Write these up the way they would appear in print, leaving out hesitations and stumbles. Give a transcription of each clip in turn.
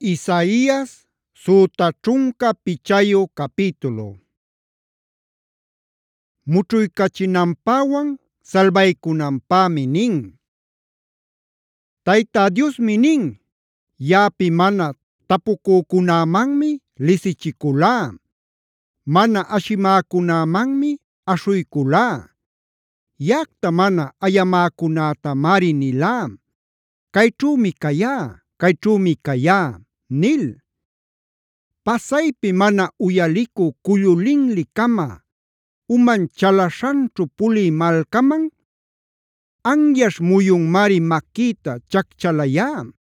Isaías suta ćhunka pichayu capítulo. Mućhuykachinanpäwan salbaykunanpämi nin. Tayta Diosmi nin: yaꞌapi mana tapukuqkunämanmi lisichikulá, mana ashimäkunämanmi aśhuykulá. Yaꞌacta mana ayamäcunätamari nilá: “Kayćhümi cayá, kayćhümi cayá” nil. Pasaypi mana uyalicü cullu linli-cama, uman chalaśhanćhu pulï malcaman, anyaśh muyunmari maquïta chacchalayá.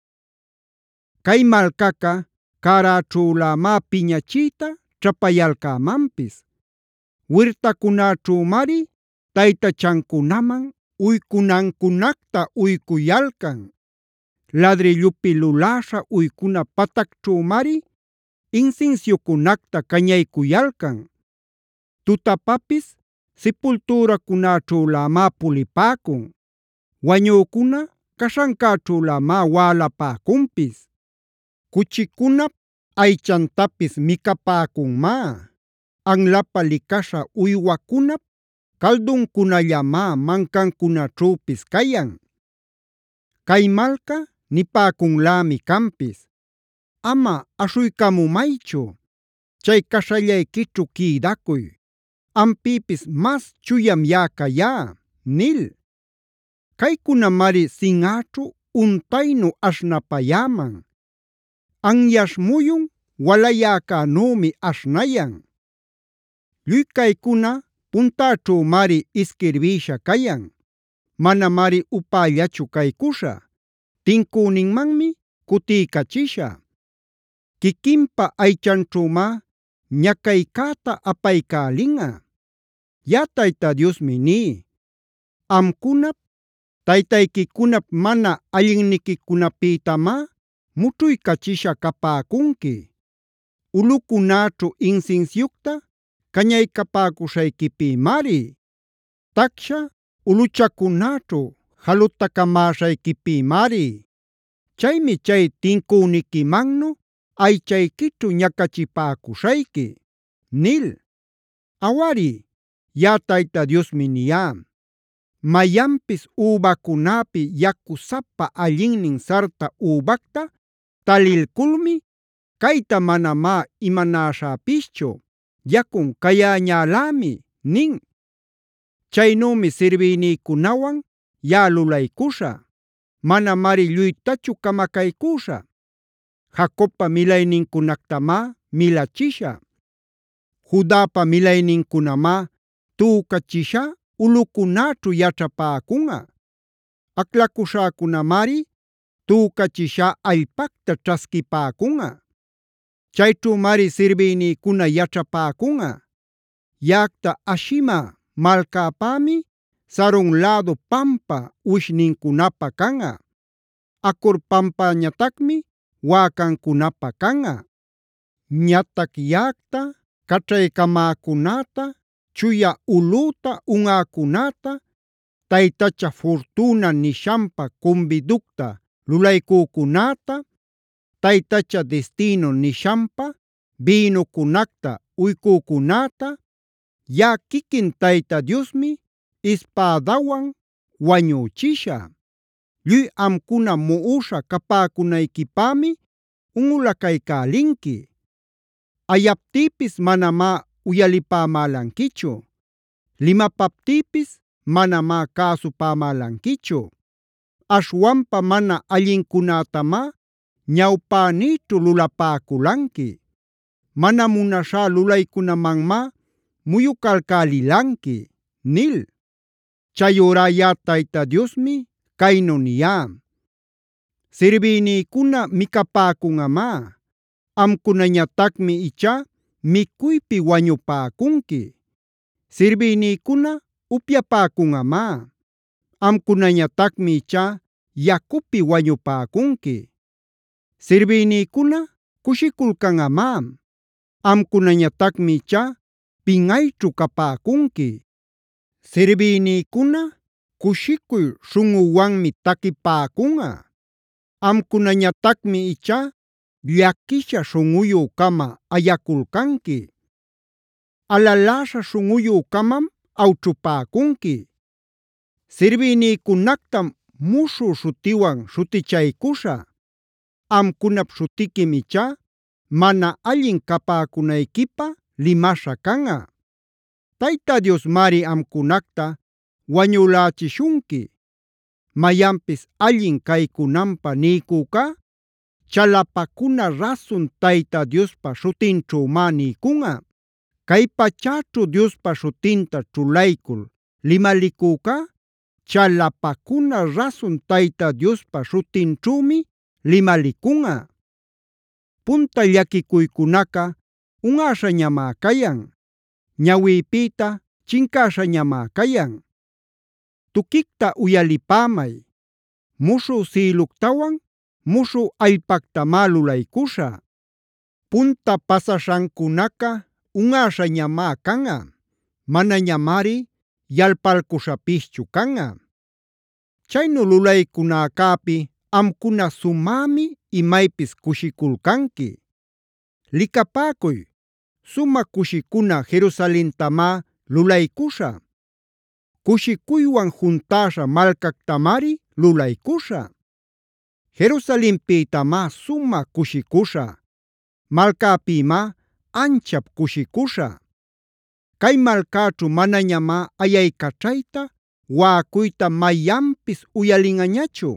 Cay malcaca cäräćhülämá piñachiyta ćhapayalcämanpis. Wirtacunäćhümari taytachancunaman uycunancunacta uykuyalcan. Ladrillupi luläśha uykuna patacćhümari insinsiucunacta cañaycuyalcan. Tutapapis sipultüracunäćhülämá pulipäcun. Wañücuna caśhancäćhülämá wälapäcunpis. Kuchicunap aychantapis micapäcunmá. Anlapa licaśha uywacunap calduncunallamá mancancunaćhüpis cayan. Cay malca nipäcunlämi canpis: “Ama aśhuycamumaychu, chay caśhallayquićhu quïdacuy. Ampïpis mas chuyam yaꞌa cayá” nil. Caycunamari sinꞌaćhu untaynu aśhnapayäman. Anyaśh muyun walayäcänümi aśhnayan. Lluy caycuna puntäćhümari isquirbïsha cayan. Manamari upällachu caycuśha. Tincüninmanmi cutiycachisha. Quiquinpa aychanćhümá ñacaycäta apaycälinꞌa. Yaꞌa Tayta Diosmi ní: amcunap, taytayquicunap mana allinniquicunapïtamá mućhuykachisha capäcunqui. Ulꞌucunäćhu insinsiucta cañaycapäcuśhayquipïmari. Tacsha ulꞌuchacunäćhu jalutacamäśhayquipïmari. Chaymi chay tincüniquimannu aychayquićhu ñacachipäcuśhayqui” nil. Awari, yaꞌa Tayta Diosmi niyá: mayanpis übacunäpi yacusapa allinnin sarta übacta talilculmi: “Kayta manamá imanäśhäpischu, yacun cayäñälämi” nin. Chaynümi sirbïnïkunawan yaꞌa lulaycuśhä. Manamari lluytachu camacaycüśhä. Jacobpa milaynincunactamá milachishä. Judapa milaynincunamá tücachishá ulꞌucunäćhu yaćhapäcunꞌa. Aclacuśhäcunamari tücachishá allpacta ćhasquipäcunꞌa. Chayćhümari sirbïnïcuna yaćhapäcunꞌa: “Yaꞌacta ashimä malcäpämi Saron lädu pampa uwishnincunapa canꞌa. Acor pampañatacmi wäcancunapa canꞌa. Ñatac yaꞌacta, caćhaycamäcunäta, chuya ulꞌüta unꞌäcunäta, taytacha Fortuna nishanpa cumbiducta lulaycücunäta, taytacha Destino nishanpa bïnucunacta uykücunäta, yaꞌa quiquin Tayta Diosmi ispädawan wañüchishä. Lluy amcuna muꞌuśha capäcunayquipämi unꞌulacaycälinqui. Ayaptïpis manamá uyalipämälanquichu. Limapaptïpis manamá cäsupämälanquichu. Aśhwanpa mana allincunätamá ñawpänïćhu lulapäculanqui. Mana munaśhá lulaycunamanmá muyucalcälilanqui” nil. Chayurá yaꞌa Tayta Diosmi caynu niyá: sirbïnïcuna micapäcunꞌamá. Amcunañatacmi ichá micuypi wañupäcunqui. Sirbïnïcuna upyapäcunꞌamá. Amcunañatacmi ichá yacupi wañupäcunqui. Sirbïnïcuna cushiculcanꞌamá. Amcunañatacmi ichá pinꞌayćhu capäcunqui. Sirbïnïcuna cushicuy śhunꞌuwanmi taquipäcunꞌa. Amcunañatacmi ichá llaquisha śhunꞌuyukama ayakulcanqui. Alaläśha śhunꞌuyukamam awćhupäcunqui. Sirbïnïcunactam muśhü śhutiwan śhutichaycuśhä. Amcunap śhutiquim ichá mana allin capäcunayquipä limaśha canꞌa. Tayta Diosmari amcunacta wañulächishunqui. Mayanpis allin caycunanpä niycücá chalapacuna rasun Tayta Diospa śhutinćhümá niycunꞌa. Cay pachäćhu Diospa śhutinta ćhulaycul limalicücá chalapacuna rasun Tayta Diospa śhutinćhümi limalicunꞌa. Punta llaquicuycunaca unꞌäśhañamá cayan. Ñawïpïta chincäśhañamá cayan. Tuquicta uyalipämay. Muśhü sïluctawan muśhü allpactamá lulaycuśhä. Punta pasaśhancunaca unꞌäśhañamá canꞌa. Manañamari yalpalcuśhapischu canꞌa. Chaynu lulaycunäcäpi amcuna sumämi imaypis cushiculcanqui. Licapäcuy, sumä cushicuna Jerusalentamá lulaycuśhä. Cushicuywan juntäśha malcactamari lulaycuśhä. Jerusalenpïtamá sumä cushicuśhä. Malcäpïmá anchap cushicuśhä. Kay malcäćhu manañamá ayaycaćhayta, waꞌacuyta mayanpis uyalinꞌañachu.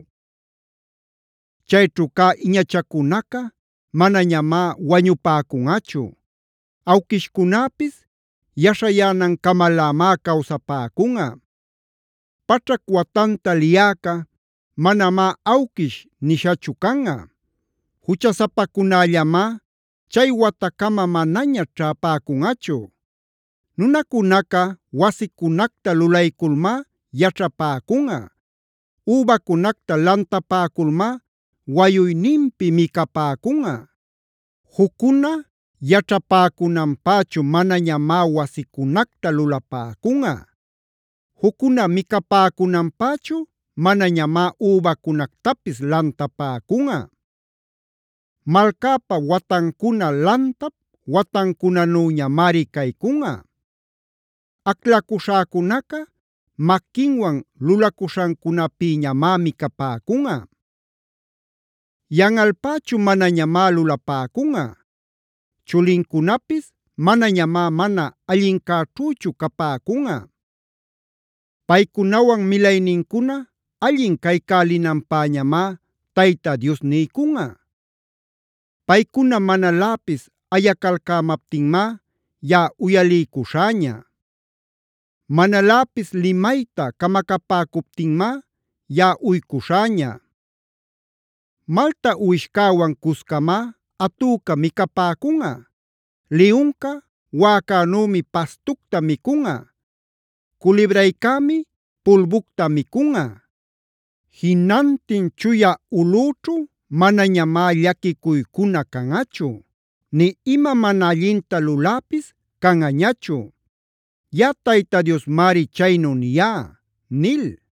Chayćhu cä iñachacunaca manañamá wañupäcunꞌachu. Awquishcunäpis yaśhayänancamalämá kawsapäcunꞌa. Paćhac watanta liyäca manamá awquish nishachu canꞌa. Juchasapacunällamá chay watacama manaña ćhäpäcunꞌachu. Nunacunaca wasicunacta lulayculmá yaćhapäcunꞌa. Übacunacta lantapäculmá wayuyninpi micapäcunꞌa. Juccuna yaćhapäcunanpächu manañamá wasicunacta lulapäcunꞌa. Juccuna micapäcunanpächu manañamá übacunactapis lantapäcunꞌa. Malcäpa watancuna lantap watancunanüñamari caycunꞌa. Aclacuśhäcunaca maquinwan lulacuśhancunapïñamá micapäcunꞌa. Yanꞌalpächu manañamá lulapäcunꞌa. Chulincunapis manañamá mana allincäćhüchu capäcunꞌa. Paycunawan milaynincuna allin caycälinanpäñamá Tayta Dios niycunꞌa. Paykuna manaläpis ayacalcämaptinmá yaꞌa uyaliycuśhäña. Manaläpis limayta camacapäcuptinmá yaꞌa uycuśhäña. Malta uwishcäwan cuscamá atüca micapäcunꞌa. Liyunca wäcänümi pastucta mikunꞌa. Culibraycämi pulbucta mikunꞌa. Jinantin chuya ulꞌućhu manañamá llaquicuycuna kanꞌachu, ni ima mana allinta luläpis kanꞌañachu. Yaꞌa Tayta Diosmari chaynu niyá” nil.